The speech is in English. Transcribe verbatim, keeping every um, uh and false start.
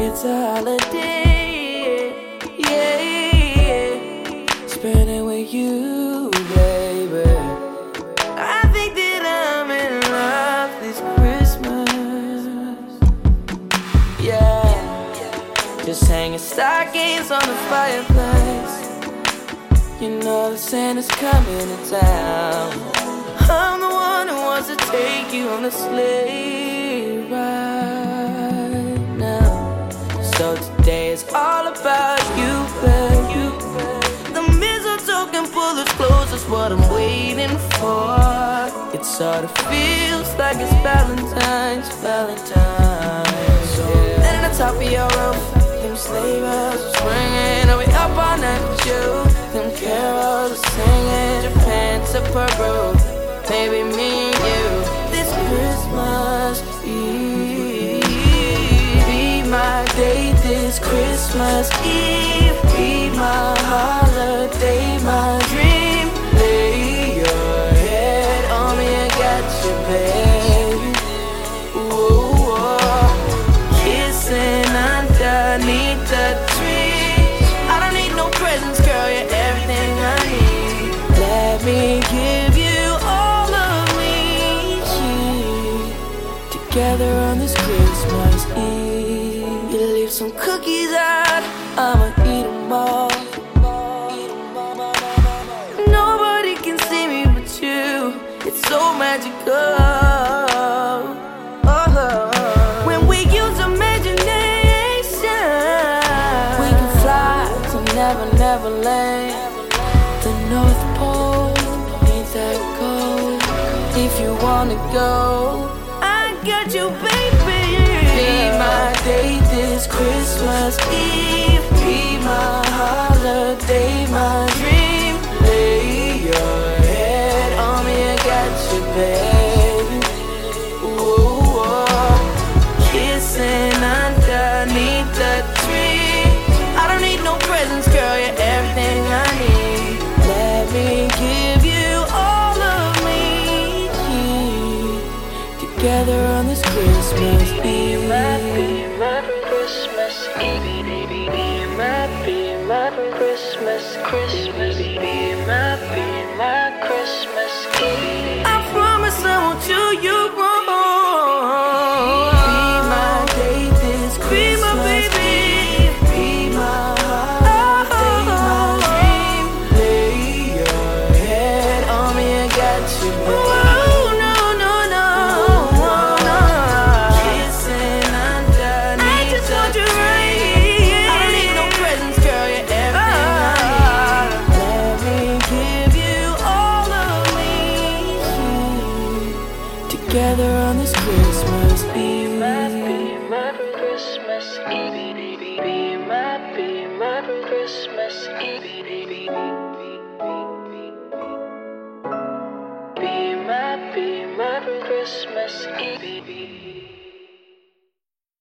It's a holiday, yeah. Spend it with you, baby. I think that I'm in love this Christmas, yeah. Just hanging stockings on the fireplace. You know the Santa's coming to town. I'm the one who wants to take you on the sleigh ride now. So today is all about you, baby. The mistletoe can pull us close, that's what I'm waiting for. It sort of feels like it's Valentine's, Valentine's. So yeah. At the top of your roof, them sleigh bells are swinging. Are we up all night with you? Them carols are singing, Japan to Peru. Baby, me and you, this Christmas Eve. Be my day this Christmas Eve. Be my holiday, my dream. Lay your head on me, I got you, baby. Ooh, oh. Kissing underneath the tree. I don't need no presents, girl, you're everything I need. Let me give you together on this Christmas Eve. You leave some cookies out, I'ma eat them all. Nobody can see me but you, it's so magical. Oh, when we use imagination, we can fly to Never, Never Land. The North Pole ain't that cold. If you wanna go, got you, baby. Be my day this Christmas Eve. Be my holiday, my dream. Lay your head on me, I got you, baby. Ooh, oh. Kissing underneath the tree. I don't need no presents, girl, you're everything I need. Let me give you all of me, together on this Christmas Eve. Be my, be my Christmas Eve. Be my, be my Christmas, Christmas. Be my, be my Christmas Eve. I promise I won't do you wrong. Be my day this Christmas Eve. Be my holiday, my dream. Lay your head on me, I got you, baby. Together on this Christmas Eve. Be my, be my Christmas Eve. Be my, be my Christmas Eve.